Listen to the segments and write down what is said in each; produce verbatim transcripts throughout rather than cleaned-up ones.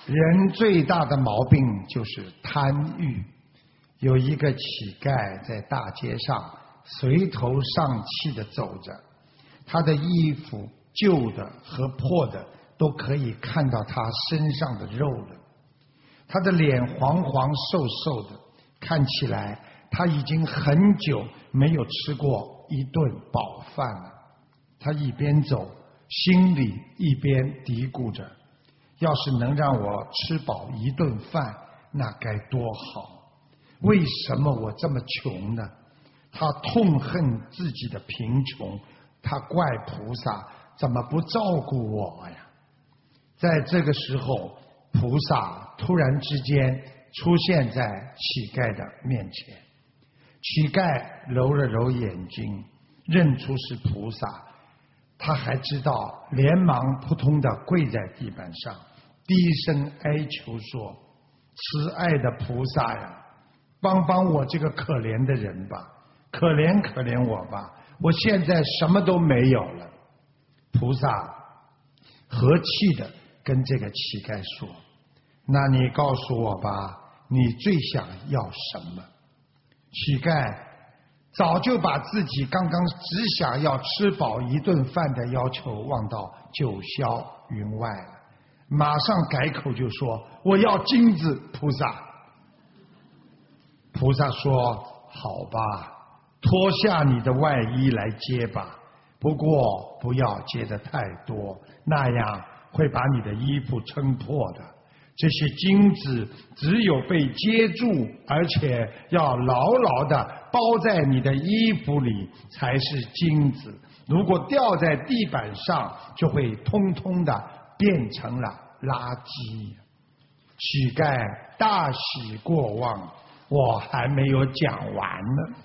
人最大的毛病就是贪欲。有一个乞丐在大街上垂头丧气地走着，他的衣服旧的和破的都可以看到他身上的肉了，他的脸黄黄瘦瘦的，看起来他已经很久没有吃过一顿饱饭了。他一边走，心里一边嘀咕着，要是能让我吃饱一顿饭，那该多好。为什么我这么穷呢？他痛恨自己的贫穷，他怪菩萨怎么不照顾我呀？在这个时候，菩萨突然之间出现在乞丐的面前。乞丐揉了揉眼睛，认出是菩萨，他还知道，连忙扑通地跪在地板上，低声哀求说：慈爱的菩萨呀，帮帮我这个可怜的人吧，可怜可怜我吧，我现在什么都没有了。菩萨和气地跟这个乞丐说：那你告诉我吧，你最想要什么？乞丐早就把自己刚刚只想要吃饱一顿饭的要求忘到九霄云外了，马上改口就说：我要金子，菩萨。菩萨说：好吧，脱下你的外衣来接吧，不过不要接得太多，那样会把你的衣服撑破的。这些金子只有被接住，而且要牢牢地包在你的衣服里才是金子，如果掉在地板上，就会通通的变成了垃圾。乞丐大喜过望，我还没有讲完呢，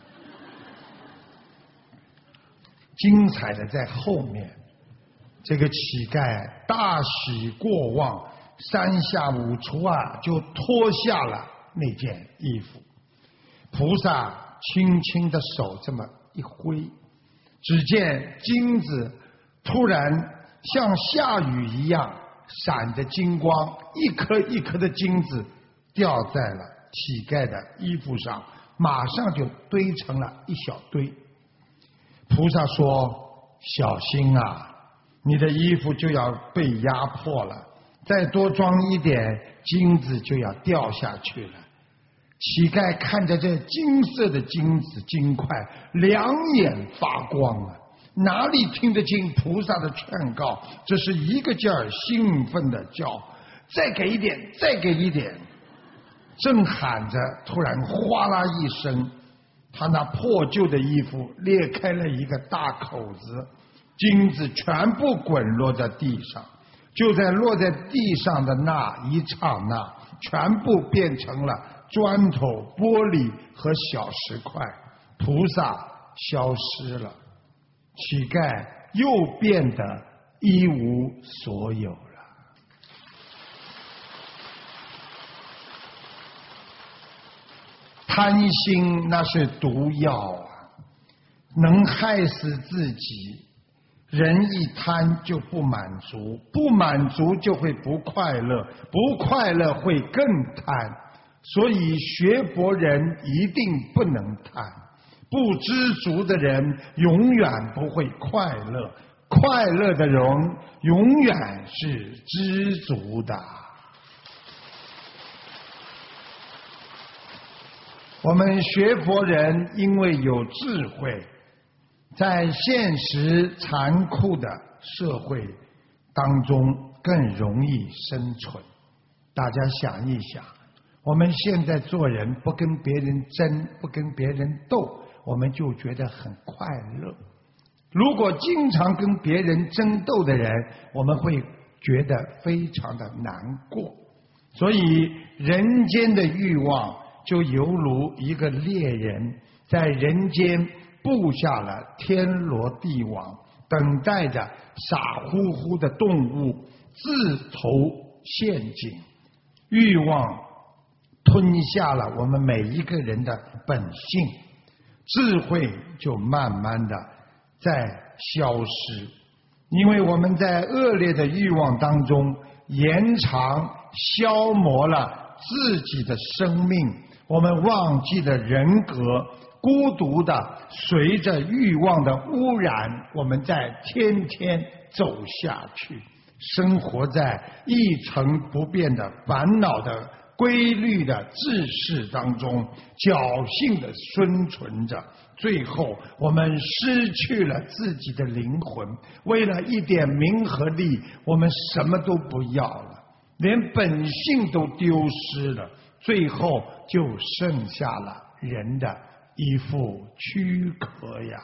精彩的在后面。这个乞丐大喜过望，三下五除二就脱下了那件衣服。菩萨轻轻的手这么一挥，只见金子突然像下雨一样闪着金光，一颗一颗的金子掉在了乞丐的衣服上，马上就堆成了一小堆。菩萨说：小心啊，你的衣服就要被压破了，再多装一点金子就要掉下去了。乞丐看着这金色的金子金块，两眼发光啊，哪里听得进菩萨的劝告，这是一个劲儿兴奋的叫：再给一点，再给一点。正喊着，突然哗啦一声，他那破旧的衣服裂开了一个大口子，金子全部滚落在地上。就在落在地上的那一刹那，全部变成了砖头、玻璃和小石块，菩萨消失了，乞丐又变得一无所有了。贪心那是毒药啊，能害死自己。人一贪就不满足，不满足就会不快乐，不快乐会更贪。所以学佛人一定不能贪，不知足的人永远不会快乐，快乐的人永远是知足的。我们学佛人因为有智慧，在现实残酷的社会当中更容易生存。大家想一想，我们现在做人不跟别人争，不跟别人斗，我们就觉得很快乐。如果经常跟别人争斗的人，我们会觉得非常的难过。所以人间的欲望就犹如一个猎人在人间布下了天罗地网，等待着傻乎乎的动物自投陷阱。欲望吞下了我们每一个人的本性，智慧就慢慢的在消失。因为我们在恶劣的欲望当中延长消磨了自己的生命，我们忘记了人格，孤独的随着欲望的污染，我们在天天走下去，生活在一成不变的烦恼的规律的制式当中，侥幸的生存着，最后我们失去了自己的灵魂，为了一点名和利，我们什么都不要了，连本性都丢失了，最后就剩下了人的一副躯壳呀。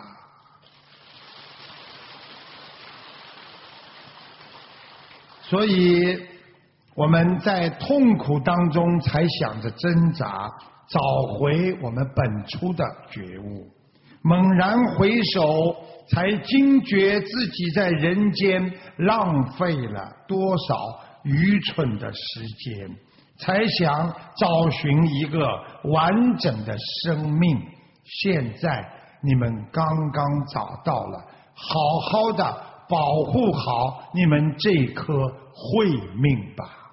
所以我们在痛苦当中才想着挣扎，找回我们本初的觉悟，猛然回首，才惊觉自己在人间浪费了多少愚蠢的时间，才想找寻一个完整的生命。现在你们刚刚找到了，好好的保护好你们这颗慧命吧。